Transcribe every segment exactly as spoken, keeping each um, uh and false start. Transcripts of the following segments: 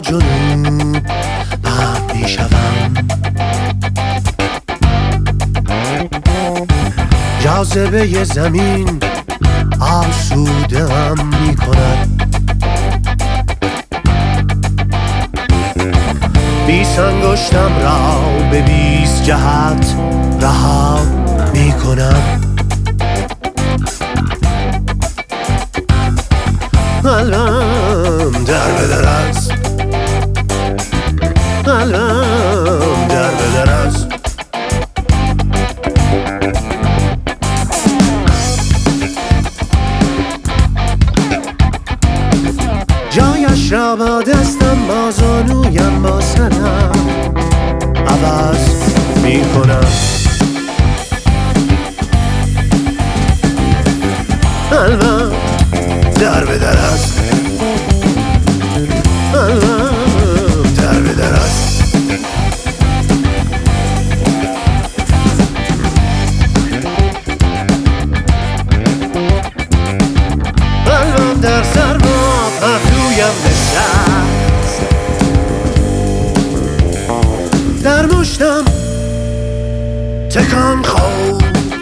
جنوب پهن میشوم. جاذبه زمین آسوده‌ام میکند. بیست انگشتم را به بیست جهت رها میکنم. قلبم در به در است، قلبم در به در است. جایش را با دستم با زانویم با سرم عوض می کنم. قلبم در به در است، قلبم در به در است. قلبم در سرما پهلویم نشست، در مشتم تکان خورد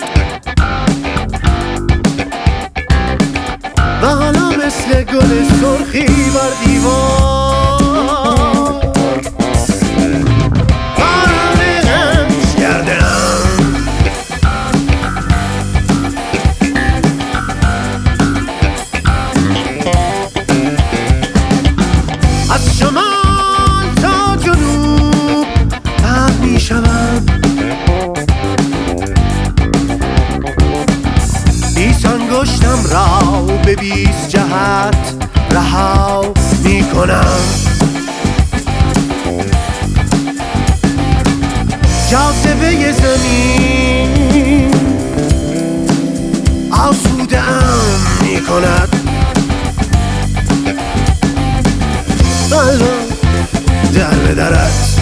و حالا مثل گل سرخی بر دیوار غرقش کردم. از شمال تا جنوب پهن میشوم. بیست انگشتم را به بیست جهت رها می کنم. جاذبه زمین آسوده‌ام می کند. قلبم در به در است.